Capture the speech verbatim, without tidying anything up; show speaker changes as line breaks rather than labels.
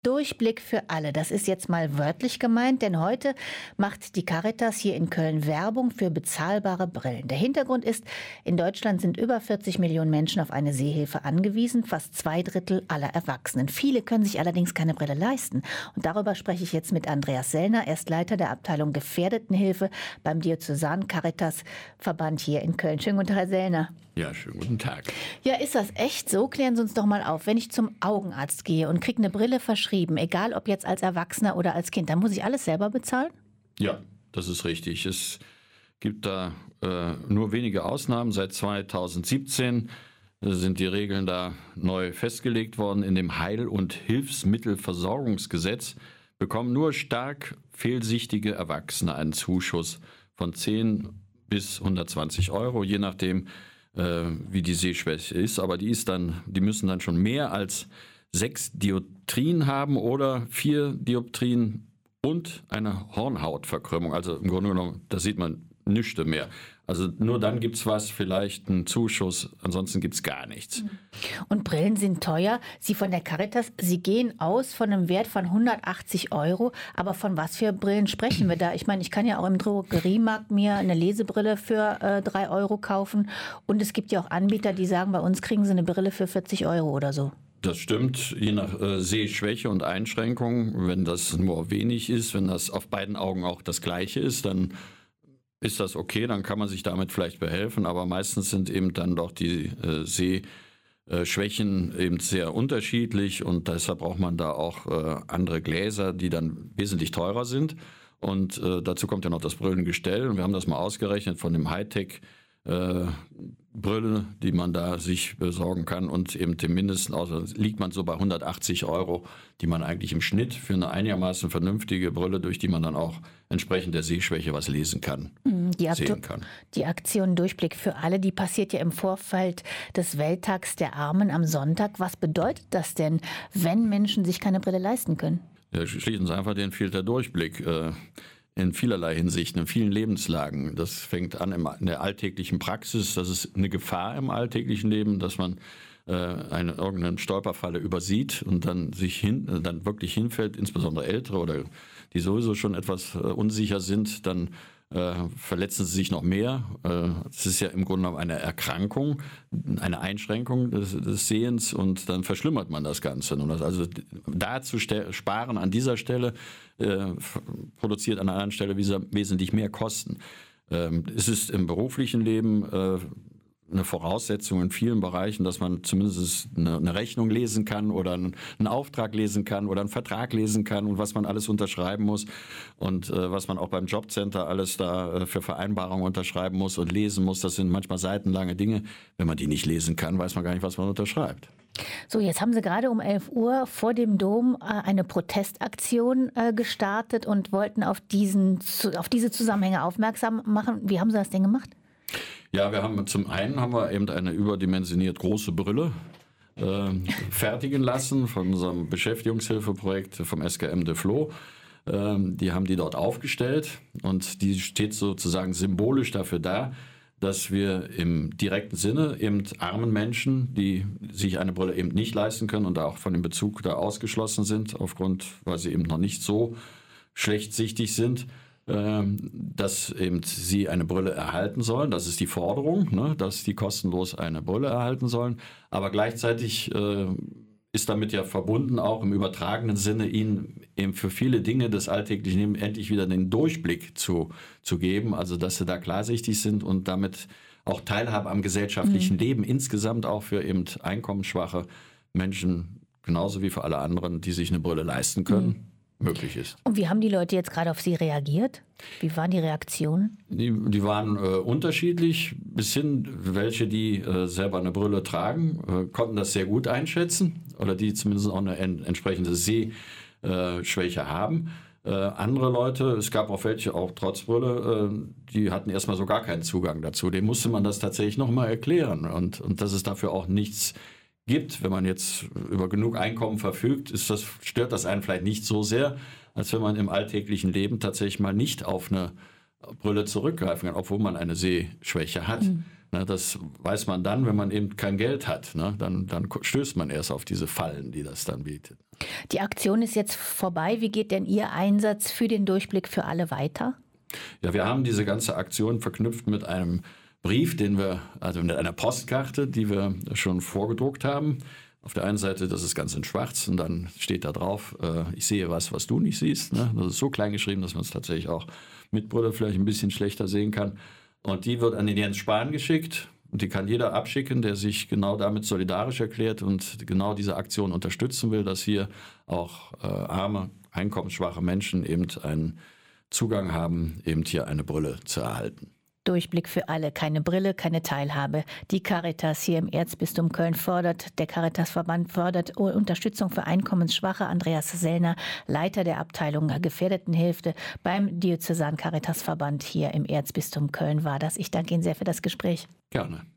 Durchblick für alle. Das ist jetzt mal wörtlich gemeint, denn heute macht die Caritas hier in Köln Werbung für bezahlbare Brillen. Der Hintergrund ist, in Deutschland sind über vierzig Millionen Menschen auf eine Sehhilfe angewiesen, fast zwei Drittel aller Erwachsenen. Viele können sich allerdings keine Brille leisten. Und darüber spreche ich jetzt mit Andreas Sellner. Er ist Leiter der Abteilung Gefährdetenhilfe beim Diözesanen Caritas Verband hier in Köln. Schönen guten Tag, Herr Sellner.
Ja, schönen guten Tag.
Ja, ist das echt so? Klären Sie uns doch mal auf. Wenn ich zum Augenarzt gehe und kriege eine Brille verschrieben, egal ob jetzt als Erwachsener oder als Kind, dann muss ich alles selber bezahlen?
Ja, das ist richtig. Es gibt da äh, nur wenige Ausnahmen. Seit zweitausendsiebzehn äh, sind die Regeln da neu festgelegt worden. In dem Heil- und Hilfsmittelversorgungsgesetz bekommen nur stark fehlsichtige Erwachsene einen Zuschuss von zehn bis hundertzwanzig Euro, je nachdem, äh, wie die Sehschwäche ist. Aber die ist dann, die müssen dann schon mehr als sechs Dioptrien haben oder vier Dioptrien und eine Hornhautverkrümmung. Also im Grunde genommen, da sieht man nichts mehr. Also nur dann gibt es was, vielleicht einen Zuschuss, ansonsten gibt es gar nichts.
Und Brillen sind teuer. Sie von der Caritas, Sie gehen aus von einem Wert von hundertachtzig Euro. Aber von was für Brillen sprechen wir da? Ich meine, ich kann ja auch im Drogeriemarkt mir eine Lesebrille für äh, drei Euro kaufen. Und es gibt ja auch Anbieter, die sagen, bei uns kriegen Sie eine Brille für vierzig Euro oder so.
Das stimmt, je nach äh, Sehschwäche und Einschränkung. Wenn das nur wenig ist, wenn das auf beiden Augen auch das Gleiche ist, dann ist das okay, dann kann man sich damit vielleicht behelfen. Aber meistens sind eben dann doch die äh, Sehschwächen eben sehr unterschiedlich und deshalb braucht man da auch äh, andere Gläser, die dann wesentlich teurer sind. Und äh, dazu kommt ja noch das Brillengestell. Und wir haben das mal ausgerechnet von dem Hightech Äh, Brille, die man da sich besorgen kann und eben dem Mindesten aus, liegt man so bei hundertachtzig Euro, die man eigentlich im Schnitt für eine einigermaßen vernünftige Brille, durch die man dann auch entsprechend der Sehschwäche was lesen kann,
die
sehen kann.
Die Aktion Durchblick für alle, die passiert ja im Vorfeld des Welttags der Armen am Sonntag. Was bedeutet das denn, wenn Menschen sich keine Brille leisten können?
Ja, schließen Sie einfach den Filter Durchblick. Äh, In vielerlei Hinsicht, in vielen Lebenslagen. Das fängt an in der alltäglichen Praxis. Das ist eine Gefahr im alltäglichen Leben, dass man äh, eine irgendeine Stolperfalle übersieht und dann sich hin, dann wirklich hinfällt, insbesondere Ältere oder die sowieso schon etwas äh, unsicher sind, dann äh, verletzen sie sich noch mehr. Es äh, ist ja im Grunde genommen eine Erkrankung, eine Einschränkung des, des Sehens und dann verschlimmert man das Ganze. Und das also da zu ste- sparen an dieser Stelle äh, produziert an einer anderen Stelle wesentlich mehr Kosten. Ähm, es ist im beruflichen Leben äh, eine Voraussetzung in vielen Bereichen, dass man zumindest eine, eine Rechnung lesen kann oder einen, einen Auftrag lesen kann oder einen Vertrag lesen kann und was man alles unterschreiben muss und äh, was man auch beim Jobcenter alles da äh, für Vereinbarungen unterschreiben muss und lesen muss. Das sind manchmal seitenlange Dinge. Wenn man die nicht lesen kann, weiß man gar nicht, was man unterschreibt.
So, jetzt haben Sie gerade um elf Uhr vor dem Dom äh, eine Protestaktion äh, gestartet und wollten auf, diesen, auf diese Zusammenhänge aufmerksam machen. Wie haben Sie das denn gemacht?
Ja, wir haben zum einen haben wir eben eine überdimensioniert große Brille äh, fertigen lassen von unserem Beschäftigungshilfeprojekt vom S K M de Flo. Äh, die haben die dort aufgestellt und die steht sozusagen symbolisch dafür da, dass wir im direkten Sinne eben armen Menschen, die sich eine Brille eben nicht leisten können und auch von dem Bezug da ausgeschlossen sind, aufgrund, weil sie eben noch nicht so schlechtsichtig sind, dass eben sie eine Brille erhalten sollen. Das ist die Forderung, ne, dass die kostenlos eine Brille erhalten sollen. Aber gleichzeitig äh, ist damit ja verbunden, auch im übertragenen Sinne, ihnen eben für viele Dinge des alltäglichen Lebens endlich wieder den Durchblick zu, zu geben. Also, dass sie da klarsichtig sind und damit auch Teilhabe am gesellschaftlichen mhm. Leben, insgesamt auch für eben einkommensschwache Menschen, genauso wie für alle anderen, die sich eine Brille leisten können. Mhm. möglich ist.
Und wie haben die Leute jetzt gerade auf Sie reagiert? Wie waren die Reaktionen?
Die, die waren äh, unterschiedlich, bis hin, welche, die äh, selber eine Brille tragen, äh, konnten das sehr gut einschätzen oder die zumindest auch eine en- entsprechende Sehschwäche haben. Äh, andere Leute, es gab auch welche, auch trotz Brille, äh, die hatten erstmal so gar keinen Zugang dazu. Dem musste man das tatsächlich nochmal erklären und, und dass es dafür auch nichts gibt, wenn man jetzt über genug Einkommen verfügt, ist das, stört das einen vielleicht nicht so sehr, als wenn man im alltäglichen Leben tatsächlich mal nicht auf eine Brille zurückgreifen kann, obwohl man eine Sehschwäche hat. Mhm. Na, das weiß man dann, wenn man eben kein Geld hat. Ne? Dann, dann stößt man erst auf diese Fallen, die das dann bietet.
Die Aktion ist jetzt vorbei. Wie geht denn Ihr Einsatz für den Durchblick für alle weiter?
Ja, wir haben diese ganze Aktion verknüpft mit einem Brief, den wir, also mit einer Postkarte, die wir schon vorgedruckt haben. Auf der einen Seite, das ist ganz in schwarz und dann steht da drauf, äh, ich sehe was, was du nicht siehst. Ne? Das ist so klein geschrieben, dass man es tatsächlich auch mit Brille vielleicht ein bisschen schlechter sehen kann. Und die wird an den Jens Spahn geschickt und die kann jeder abschicken, der sich genau damit solidarisch erklärt und genau diese Aktion unterstützen will, dass hier auch äh, arme, einkommensschwache Menschen eben einen Zugang haben, eben hier eine Brille zu erhalten.
Durchblick für alle, keine Brille, keine Teilhabe. Die Caritas hier im Erzbistum Köln fordert, der Caritasverband fordert Unterstützung für Einkommensschwache. Andreas Sellner, Leiter der Abteilung Gefährdetenhilfe beim Diözesan Caritasverband hier im Erzbistum Köln war das. Ich danke Ihnen sehr für das Gespräch.
Gerne.